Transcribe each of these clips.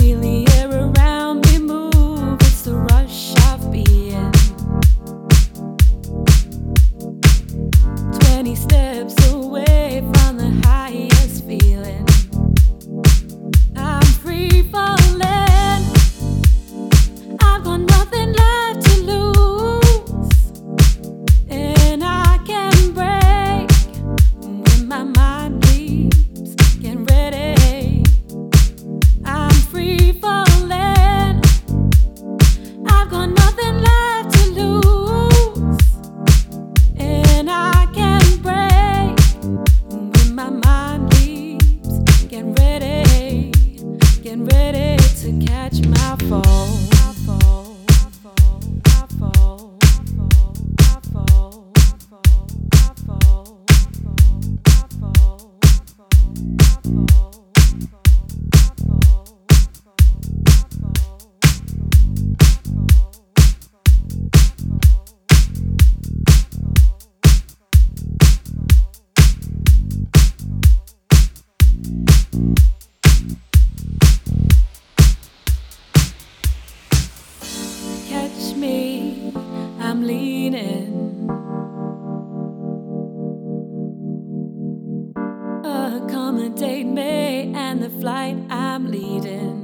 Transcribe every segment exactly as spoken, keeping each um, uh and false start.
Feel the air around me move, it's the rush of being. Twenty steps away from the highest feeling. I'm free falling, I've got nothing left to lose, and I can break when my mind leaves. Get ready, I'm free falling, I've got nothing left to lose, and I can break when my mind leaves. Get ready, get ready to catch my fall. I fall, I fall, I fall, I fall, I fall, I fall, I fall, I fall. Catch me, I'm leaning. Accommodate me and the flight I'm leading.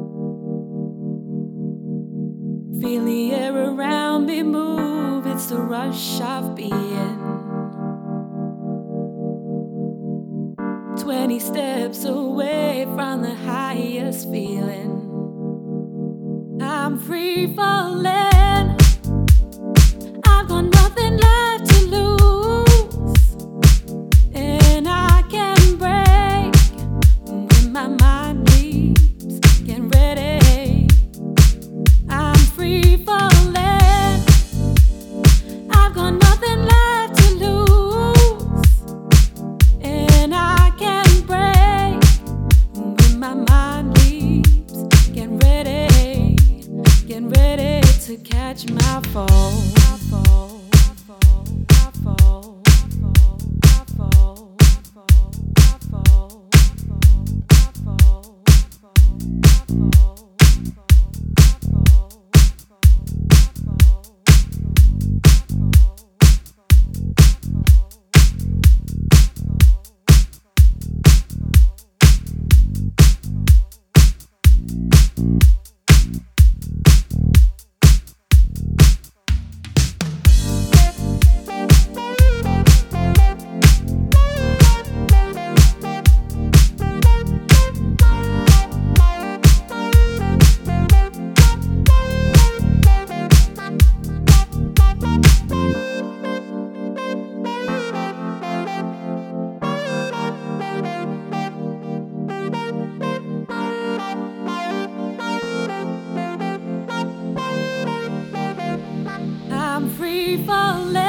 Feel the air around me move, it's the rush of being. Twenty steps away from the highest feeling. I'm free falling, I've got nothing left to lose, and I can break when my mind leaves. Get ready, I'm free falling, I've got nothing left to lose, and I can break when my mind leaves. Get ready, get ready to catch my fall. I fall, I fall, I fall, I fall, I fall, I fall, I fall, I fall. I'm free falling.